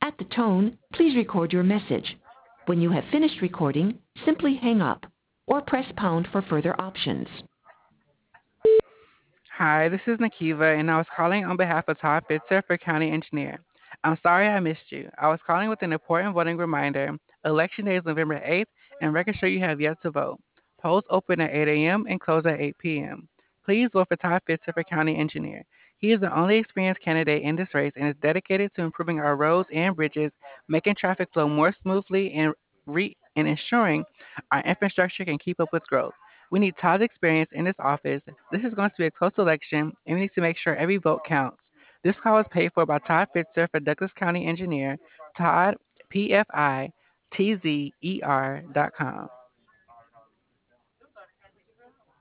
At the tone, please record your message. When you have finished recording, simply hang up or press pound for further options. Hi, this is Nakiva, and I was calling on behalf of Todd Fitzer for County Engineer. I'm sorry I missed you. I was calling with an important voting reminder. Election Day is November 8th, and record sure you have yet to vote. Polls open at 8 a.m. and close at 8 p.m. Please vote for Todd Fitzer for County Engineer. He is the only experienced candidate in this race and is dedicated to improving our roads and bridges, making traffic flow more smoothly, and ensuring our infrastructure can keep up with growth. We need Todd's experience in this office. This is going to be a close election, and we need to make sure every vote counts. This call is paid for by Todd Fitzer for Douglas County Engineer, Todd, PFITZER.com.